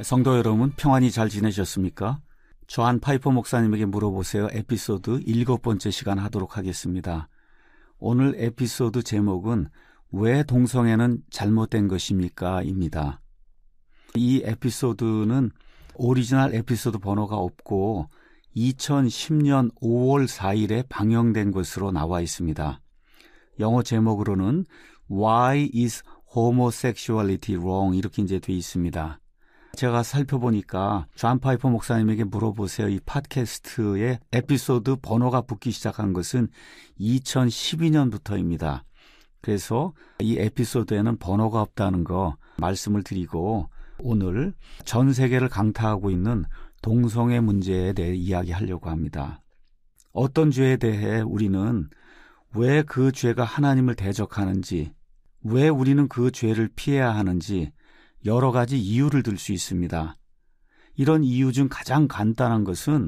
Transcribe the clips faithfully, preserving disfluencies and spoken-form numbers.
성도 여러분, 평안히 잘 지내셨습니까? 조한 파이퍼 목사님에게 물어보세요. 에피소드 일곱 번째 시간 하도록 하겠습니다. 오늘 에피소드 제목은 왜 동성애는 잘못된 것입니까? 입니다. 이 에피소드는 오리지널 에피소드 번호가 없고 이천십 년 오월 사일에 방영된 것으로 나와 있습니다. 영어 제목으로는 Why is homosexuality wrong? 이렇게 이제 돼 있습니다. 제가 살펴보니까 존 파이퍼 목사님에게 물어보세요. 이 팟캐스트의 에피소드 번호가 붙기 시작한 것은 이천십이 년부터입니다. 그래서 이 에피소드에는 번호가 없다는 거 말씀을 드리고 오늘 전 세계를 강타하고 있는 동성애 문제에 대해 이야기하려고 합니다. 어떤 죄에 대해 우리는 왜 그 죄가 하나님을 대적하는지, 왜 우리는 그 죄를 피해야 하는지 여러 가지 이유를 들 수 있습니다. 이런 이유 중 가장 간단한 것은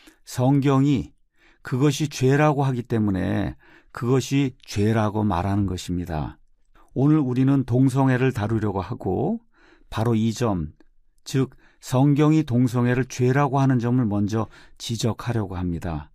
성경이 그것이 죄라고 하기 때문에 그것이 죄라고 말하는 것입니다. 오늘 우리는 동성애를 다루려고 하고 바로 이 점, 즉 성경이 동성애를 죄라고 하는 점을 먼저 지적하려고 합니다.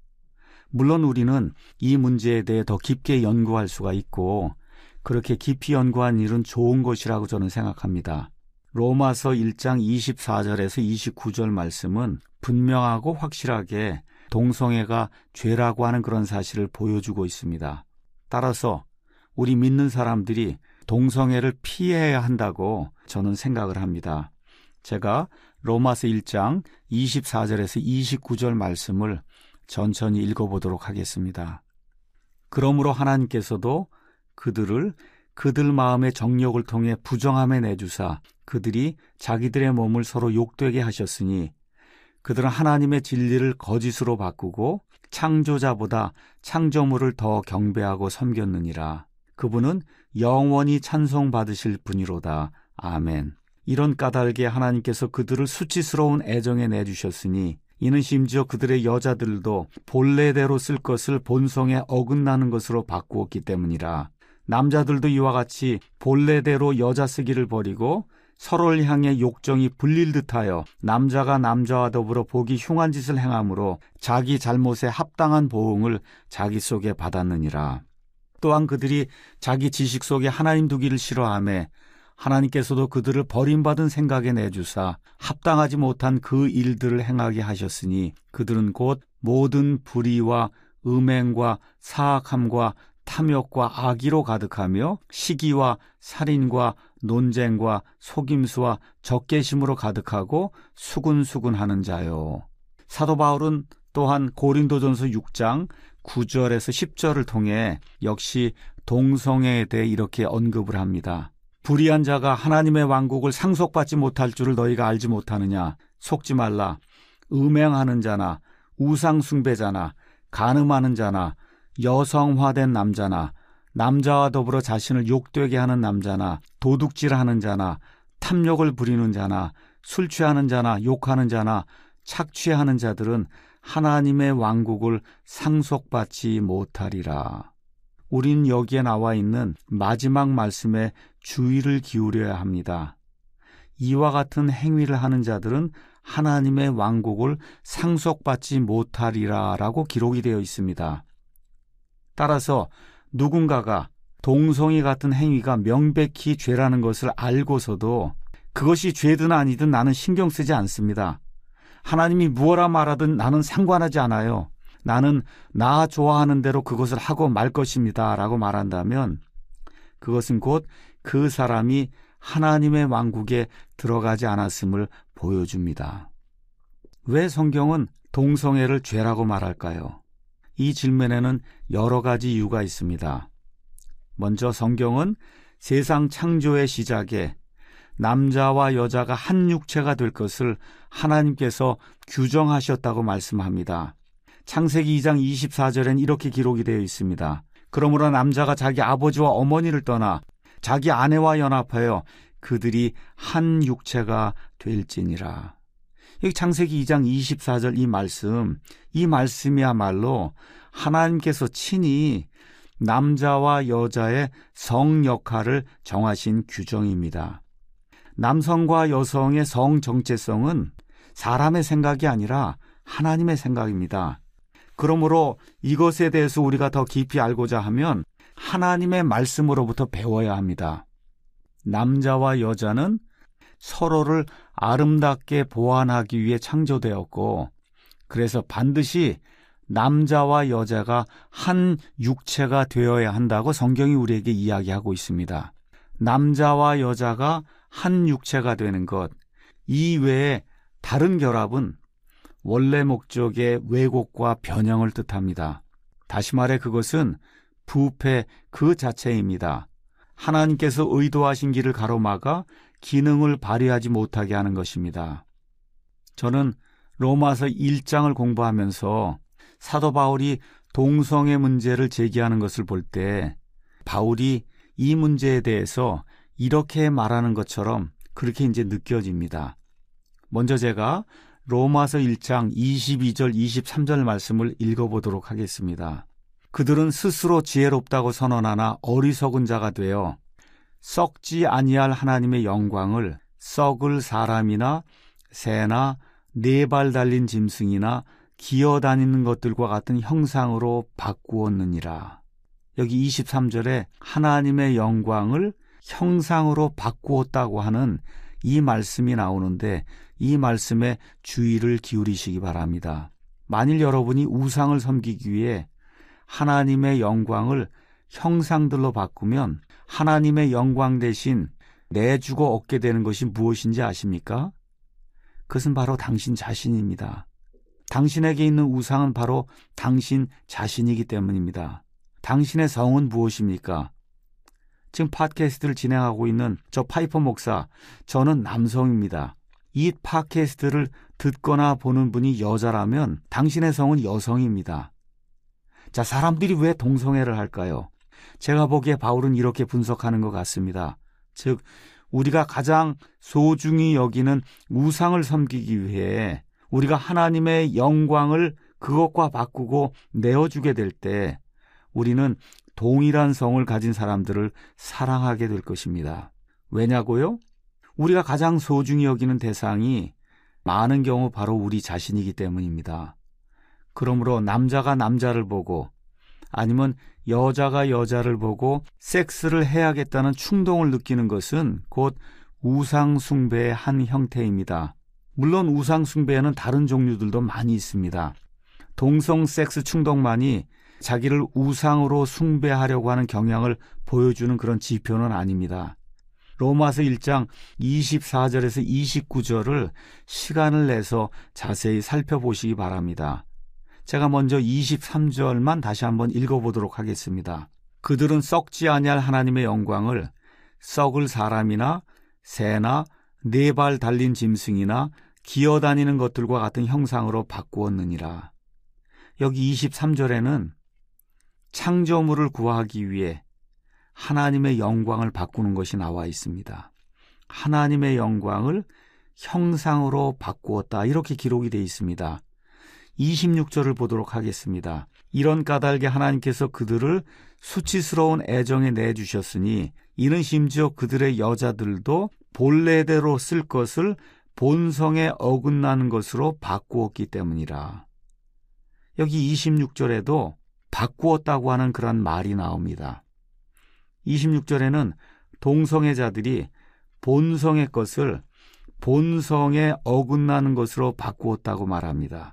물론 우리는 이 문제에 대해 더 깊게 연구할 수가 있고 그렇게 깊이 연구한 일은 좋은 것이라고 저는 생각합니다. 로마서 일 장 이십사 절에서 이십구 절 말씀은 분명하고 확실하게 동성애가 죄라고 하는 그런 사실을 보여주고 있습니다. 따라서 우리 믿는 사람들이 동성애를 피해야 한다고 저는 생각을 합니다. 제가 로마서 일 장 이십사 절에서 이십구 절 말씀을 천천히 읽어보도록 하겠습니다. 그러므로 하나님께서도 그들을 그들 마음의 정욕을 통해 부정함에 내주사 그들이 자기들의 몸을 서로 욕되게 하셨으니 그들은 하나님의 진리를 거짓으로 바꾸고 창조자보다 창조물을 더 경배하고 섬겼느니라. 그분은 영원히 찬송받으실 분이로다. 아멘. 이런 까닭에 하나님께서 그들을 수치스러운 애정에 내주셨으니 이는 심지어 그들의 여자들도 본래대로 쓸 것을 본성에 어긋나는 것으로 바꾸었기 때문이라. 남자들도 이와 같이 본래대로 여자 쓰기를 버리고 서로를 향해 욕정이 불릴 듯하여 남자가 남자와 더불어 보기 흉한 짓을 행함으로 자기 잘못에 합당한 보응을 자기 속에 받았느니라. 또한 그들이 자기 지식 속에 하나님 두기를 싫어하매 하나님께서도 그들을 버림받은 생각에 내주사 합당하지 못한 그 일들을 행하게 하셨으니 그들은 곧 모든 불의와 음행과 사악함과 탐욕과 악의로 가득하며 시기와 살인과 논쟁과 속임수와 적개심으로 가득하고 수군수군하는 자요. 사도 바울은 또한 고린도전서 육 장 구 절에서 십 절을 통해 역시 동성애에 대해 이렇게 언급을 합니다. 불의한 자가 하나님의 왕국을 상속받지 못할 줄을 너희가 알지 못하느냐. 속지 말라. 음행하는 자나 우상 숭배자나 간음하는 자나 여성화된 남자나 남자와 더불어 자신을 욕되게 하는 남자나 도둑질하는 자나 탐욕을 부리는 자나 술 취하는 자나 욕하는 자나 착취하는 자들은 하나님의 왕국을 상속받지 못하리라. 우린 여기에 나와 있는 마지막 말씀에 주의를 기울여야 합니다. 이와 같은 행위를 하는 자들은 하나님의 왕국을 상속받지 못하리라 라고 기록이 되어 있습니다. 따라서 누군가가 동성애 같은 행위가 명백히 죄라는 것을 알고서도 그것이 죄든 아니든 나는 신경 쓰지 않습니다. 하나님이 무엇라 말하든 나는 상관하지 않아요. 나는 나 좋아하는 대로 그것을 하고 말 것입니다 라고 말한다면 그것은 곧 그 사람이 하나님의 왕국에 들어가지 않았음을 보여줍니다. 왜 성경은 동성애를 죄라고 말할까요? 이 질문에는 여러 가지 이유가 있습니다. 먼저 성경은 세상 창조의 시작에 남자와 여자가 한 육체가 될 것을 하나님께서 규정하셨다고 말씀합니다. 창세기 이 장 이십사 절엔 이렇게 기록이 되어 있습니다. 그러므로 남자가 자기 아버지와 어머니를 떠나 자기 아내와 연합하여 그들이 한 육체가 될지니라. 여기 창세기 이 장 이십사 절 이 말씀, 이 말씀이야말로 하나님께서 친히 남자와 여자의 성 역할을 정하신 규정입니다. 남성과 여성의 성 정체성은 사람의 생각이 아니라 하나님의 생각입니다. 그러므로 이것에 대해서 우리가 더 깊이 알고자 하면 하나님의 말씀으로부터 배워야 합니다. 남자와 여자는 서로를 아름답게 보완하기 위해 창조되었고, 그래서 반드시 남자와 여자가 한 육체가 되어야 한다고 성경이 우리에게 이야기하고 있습니다. 남자와 여자가 한 육체가 되는 것, 이 외에 다른 결합은 원래 목적의 왜곡과 변형을 뜻합니다. 다시 말해 그것은 부패 그 자체입니다. 하나님께서 의도하신 길을 가로막아 기능을 발휘하지 못하게 하는 것입니다. 저는 로마서 일 장을 공부하면서 사도 바울이 동성애 문제를 제기하는 것을 볼 때 바울이 이 문제에 대해서 이렇게 말하는 것처럼 그렇게 이제 느껴집니다. 먼저 제가 로마서 일 장 이십이 절 이십삼 절 말씀을 읽어보도록 하겠습니다. 그들은 스스로 지혜롭다고 선언하나 어리석은 자가 되어 썩지 아니할 하나님의 영광을 썩을 사람이나 새나 네 발 달린 짐승이나 기어다니는 것들과 같은 형상으로 바꾸었느니라. 여기 이십삼 절에 하나님의 영광을 형상으로 바꾸었다고 하는 이 말씀이 나오는데 이 말씀에 주의를 기울이시기 바랍니다. 만일 여러분이 우상을 섬기기 위해 하나님의 영광을 형상들로 바꾸면 하나님의 영광 대신 내주고 얻게 되는 것이 무엇인지 아십니까? 그것은 바로 당신 자신입니다. 당신에게 있는 우상은 바로 당신 자신이기 때문입니다. 당신의 성은 무엇입니까? 지금 팟캐스트를 진행하고 있는 저 파이퍼 목사, 저는 남성입니다. 이 팟캐스트를 듣거나 보는 분이 여자라면 당신의 성은 여성입니다. 자, 사람들이 왜 동성애를 할까요? 제가 보기에 바울은 이렇게 분석하는 것 같습니다. 즉, 우리가 가장 소중히 여기는 우상을 섬기기 위해 우리가 하나님의 영광을 그것과 바꾸고 내어주게 될 때 우리는 동일한 성을 가진 사람들을 사랑하게 될 것입니다. 왜냐고요? 우리가 가장 소중히 여기는 대상이 많은 경우 바로 우리 자신이기 때문입니다. 그러므로 남자가 남자를 보고 아니면 여자가 여자를 보고 섹스를 해야겠다는 충동을 느끼는 것은 곧 우상숭배의 한 형태입니다. 물론 우상숭배에는 다른 종류들도 많이 있습니다. 동성 섹스 충동만이 자기를 우상으로 숭배하려고 하는 경향을 보여주는 그런 지표는 아닙니다. 로마서 일 장 이십사 절에서 이십구 절을 시간을 내서 자세히 살펴보시기 바랍니다. 제가 먼저 이십삼 절만 다시 한번 읽어보도록 하겠습니다. 그들은 썩지 아니할 하나님의 영광을 썩을 사람이나 새나 네 발 달린 짐승이나 기어다니는 것들과 같은 형상으로 바꾸었느니라. 여기 이십삼 절에는 창조물을 구하기 위해 하나님의 영광을 바꾸는 것이 나와 있습니다. 하나님의 영광을 형상으로 바꾸었다, 이렇게 기록이 되어 있습니다. 이십육 절을 보도록 하겠습니다. 이런 까닭에 하나님께서 그들을 수치스러운 애정에 내주셨으니 이는 심지어 그들의 여자들도 본래대로 쓸 것을 본성에 어긋나는 것으로 바꾸었기 때문이라. 여기 이십육 절에도 바꾸었다고 하는 그런 말이 나옵니다. 이십육 절에는 동성애자들이 본성의 것을 본성에 어긋나는 것으로 바꾸었다고 말합니다.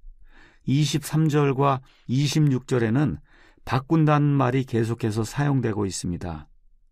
이십삼 절과 이십육 절에는 바꾼다는 말이 계속해서 사용되고 있습니다.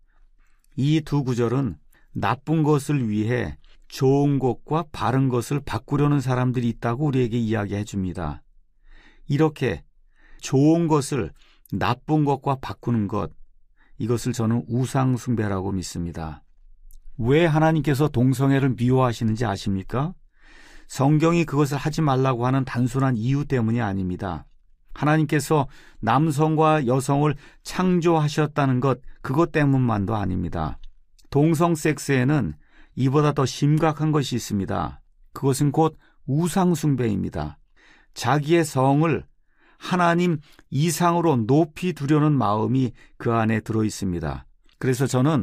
이 두 구절은 나쁜 것을 위해 좋은 것과 바른 것을 바꾸려는 사람들이 있다고 우리에게 이야기해 줍니다. 이렇게 좋은 것을 나쁜 것과 바꾸는 것, 이것을 저는 우상숭배라고 믿습니다. 왜 하나님께서 동성애를 미워하시는지 아십니까? 성경이 그것을 하지 말라고 하는 단순한 이유 때문이 아닙니다. 하나님께서 남성과 여성을 창조하셨다는 것, 그것 때문만도 아닙니다. 동성 섹스에는 이보다 더 심각한 것이 있습니다. 그것은 곧 우상숭배입니다. 자기의 성을 하나님 이상으로 높이 두려는 마음이 그 안에 들어 있습니다. 그래서 저는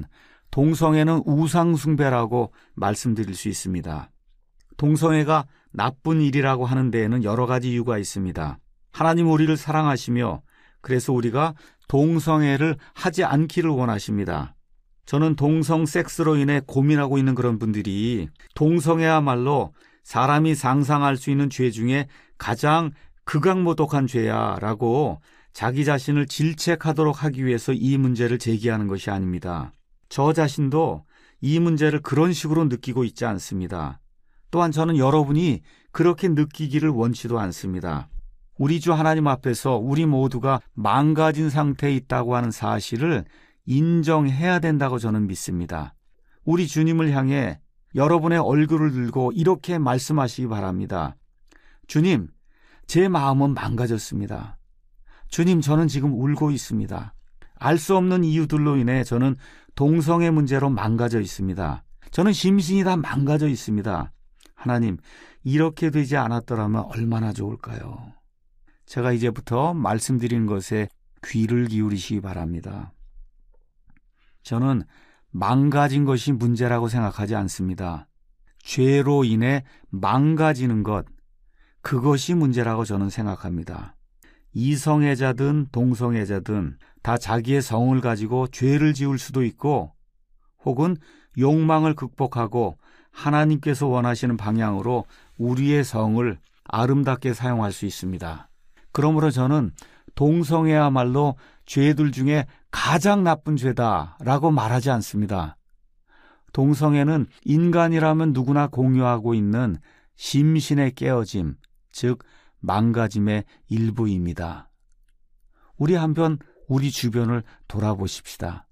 동성애는 우상숭배라고 말씀드릴 수 있습니다. 동성애가 나쁜 일이라고 하는 데에는 여러 가지 이유가 있습니다. 하나님 우리를 사랑하시며 그래서 우리가 동성애를 하지 않기를 원하십니다. 저는 동성 섹스로 인해 고민하고 있는 그런 분들이 동성애야말로 사람이 상상할 수 있는 죄 중에 가장 극악모독한 죄야 라고 자기 자신을 질책하도록 하기 위해서 이 문제를 제기하는 것이 아닙니다. 저 자신도 이 문제를 그런 식으로 느끼고 있지 않습니다. 또한 저는 여러분이 그렇게 느끼기를 원치도 않습니다. 우리 주 하나님 앞에서 우리 모두가 망가진 상태에 있다고 하는 사실을 인정해야 된다고 저는 믿습니다. 우리 주님을 향해 여러분의 얼굴을 들고 이렇게 말씀하시기 바랍니다. 주님, 제 마음은 망가졌습니다. 주님, 저는 지금 울고 있습니다. 알 수 없는 이유들로 인해 저는 동성애 문제로 망가져 있습니다. 저는 심신이 다 망가져 있습니다. 하나님, 이렇게 되지 않았더라면 얼마나 좋을까요? 제가 이제부터 말씀드리는 것에 귀를 기울이시기 바랍니다. 저는 망가진 것이 문제라고 생각하지 않습니다. 죄로 인해 망가지는 것, 그것이 문제라고 저는 생각합니다. 이성애자든 동성애자든 다 자기의 성을 가지고 죄를 지을 수도 있고 혹은 욕망을 극복하고 하나님께서 원하시는 방향으로 우리의 성을 아름답게 사용할 수 있습니다. 그러므로 저는 동성애야말로 죄들 중에 가장 나쁜 죄다라고 말하지 않습니다. 동성애는 인간이라면 누구나 공유하고 있는 심신의 깨어짐, 즉 망가짐의 일부입니다. 우리 한번 우리 주변을 돌아보십시다.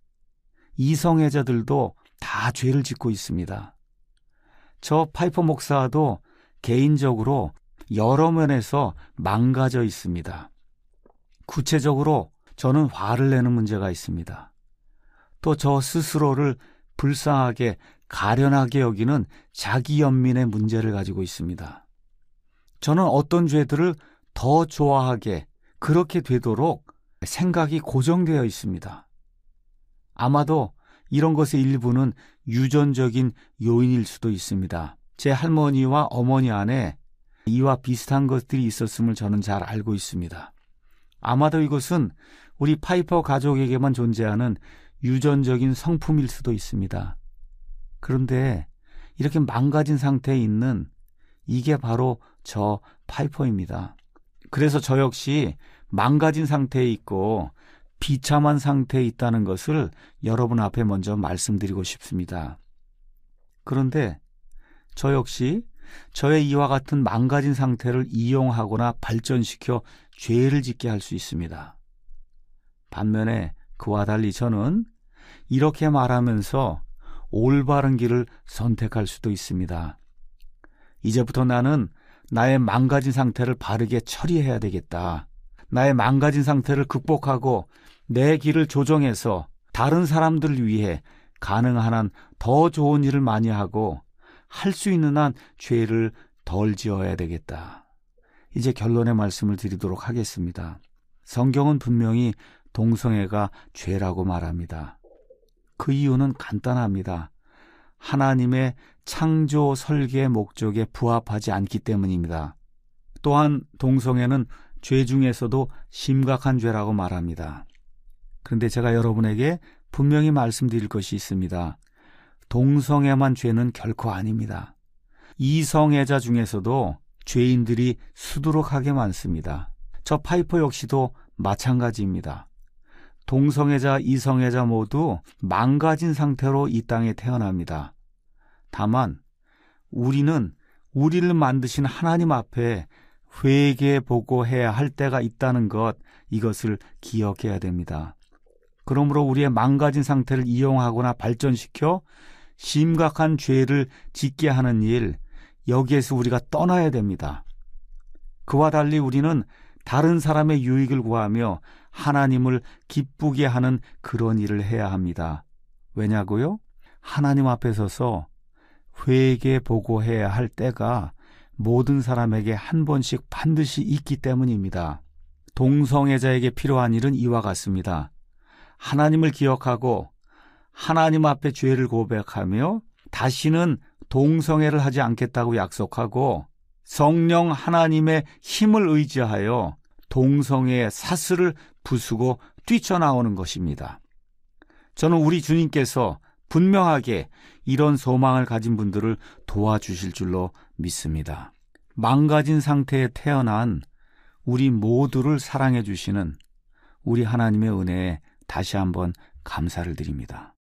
이성애자들도 다 죄를 짓고 있습니다. 저 파이퍼 목사도 개인적으로 여러 면에서 망가져 있습니다. 구체적으로 저는 화를 내는 문제가 있습니다. 또 저 스스로를 불쌍하게 가련하게 여기는 자기 연민의 문제를 가지고 있습니다. 저는 어떤 죄들을 더 좋아하게 그렇게 되도록 생각이 고정되어 있습니다. 아마도 이런 것의 일부는 유전적인 요인일 수도 있습니다. 제 할머니와 어머니 안에 이와 비슷한 것들이 있었음을 저는 잘 알고 있습니다. 아마도 이것은 우리 파이퍼 가족에게만 존재하는 유전적인 성품일 수도 있습니다. 그런데 이렇게 망가진 상태에 있는 이게 바로 저 파이퍼입니다. 그래서 저 역시 망가진 상태에 있고 비참한 상태에 있다는 것을 여러분 앞에 먼저 말씀드리고 싶습니다. 그런데 저 역시 저의 이와 같은 망가진 상태를 이용하거나 발전시켜 죄를 짓게 할 수 있습니다. 반면에 그와 달리 저는 이렇게 말하면서 올바른 길을 선택할 수도 있습니다. 이제부터 나는 나의 망가진 상태를 바르게 처리해야 되겠다. 나의 망가진 상태를 극복하고 내 길을 조정해서 다른 사람들을 위해 가능한 한 더 좋은 일을 많이 하고 할 수 있는 한 죄를 덜 지어야 되겠다. 이제 결론의 말씀을 드리도록 하겠습니다. 성경은 분명히 동성애가 죄라고 말합니다. 그 이유는 간단합니다. 하나님의 창조 설계 목적에 부합하지 않기 때문입니다. 또한 동성애는 죄 중에서도 심각한 죄라고 말합니다. 그런데 제가 여러분에게 분명히 말씀드릴 것이 있습니다. 동성애만 죄는 결코 아닙니다. 이성애자 중에서도 죄인들이 수두룩하게 많습니다. 저 파이퍼 역시도 마찬가지입니다. 동성애자, 이성애자 모두 망가진 상태로 이 땅에 태어납니다. 다만 우리는 우리를 만드신 하나님 앞에 회개 보고해야 할 때가 있다는 것, 이것을 기억해야 됩니다. 그러므로 우리의 망가진 상태를 이용하거나 발전시켜 심각한 죄를 짓게 하는 일, 여기에서 우리가 떠나야 됩니다. 그와 달리 우리는 다른 사람의 유익을 구하며 하나님을 기쁘게 하는 그런 일을 해야 합니다. 왜냐고요? 하나님 앞에 서서 회개 보고해야 할 때가 모든 사람에게 한 번씩 반드시 있기 때문입니다. 동성애자에게 필요한 일은 이와 같습니다. 하나님을 기억하고 하나님 앞에 죄를 고백하며 다시는 동성애를 하지 않겠다고 약속하고 성령 하나님의 힘을 의지하여 동성애의 사슬을 부수고 뛰쳐나오는 것입니다. 저는 우리 주님께서 분명하게 이런 소망을 가진 분들을 도와주실 줄로 믿습니다. 망가진 상태에 태어난 우리 모두를 사랑해 주시는 우리 하나님의 은혜에 다시 한번 감사를 드립니다.